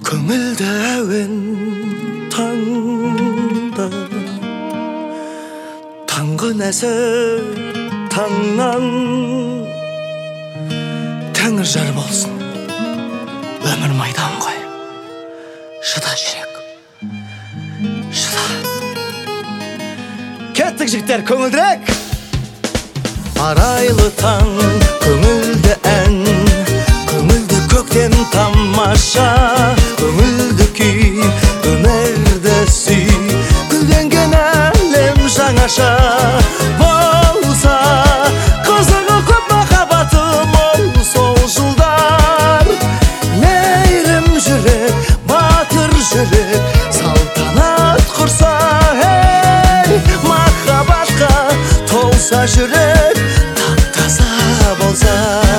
көңілді әуен таңда, таңғы нәсіп таңнан. Тәңір жар болсын, өмір майдан ғой. Шыда жүрек, шыда. Кеттік жігіттер, көңілдірек. Арайлы таң, көңілді ән, көңілді көктем тамаша, көңілді күй, өмірді сүй, гүлденген әлем жаңаша. Болса қызығы көп, махаббаты мол сол жылдар. Мейірім жүрек, батыр жүрек, салтанат құрса, махаббатқа толса жүрек, тап-таза болса.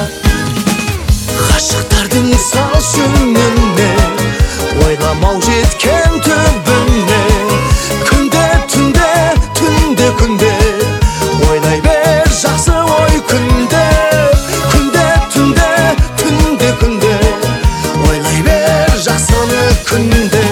Ғашықтардың сал шүңіне, ойламау жеткен түбіне. Күнде түнде, түнде күнде, ойлай бер жақсы ой күнде. Күнде түнде, түнде күнде, ойлай бер жақсыны күнде.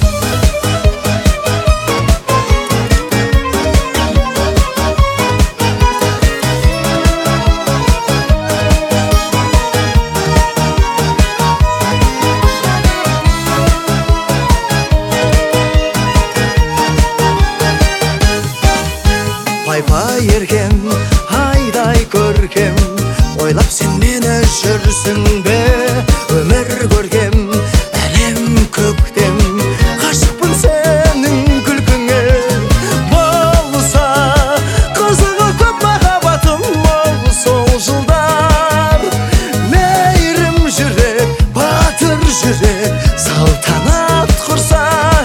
Пай-пай еркем, айдай көркем, ойлап сен мені жүрсің бе? Өмір көркем, әлем көктем, ғашықпын сенің күлкіңе. Болса қызығы көп, махаббатым мол сол жылдар. Мейірім жүрек, батыр жүрек, салтанат құрса,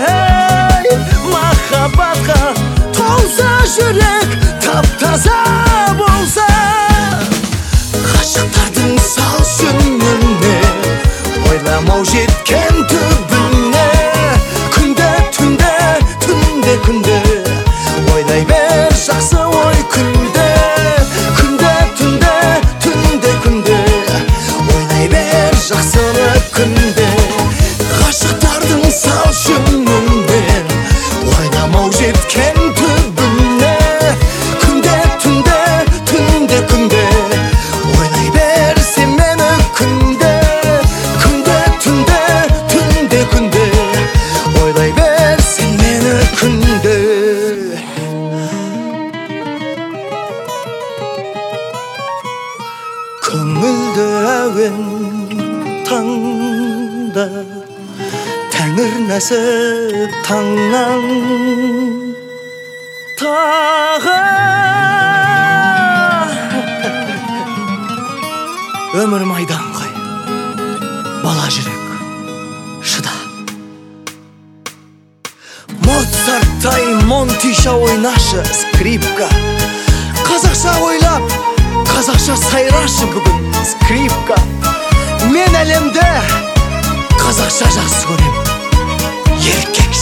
махаббатқа толса жүрек, тап-таза болса. Ғашықтардың сал шүңіне, ойламау жеткен түбіне. Күнде түнде, түнде күнде, ойлай бер жақсы ой күнде. Күнде түнде, түнде күнде, ойлай бер жақсыны күнде. Ғашықтардың сал шүңіне, ойламау жеткен түбіне. Күнде түнде, түнде күнде, ойлай бер сен мені күнде. Күнде түнде, түнде күнде, ойлай бер сен мені күнде. Көңілді әуен таңда, тәңір нәсіп таңнан. Тағы өмір майдан ғой, бала жүрек, шыда. Моцарттай Монтиша ойнашы, скрипка. Қазақша ойлап, қазақша сайрашы бүгін, скрипка. Мен әлемде қазақша жақсы көрем, еркек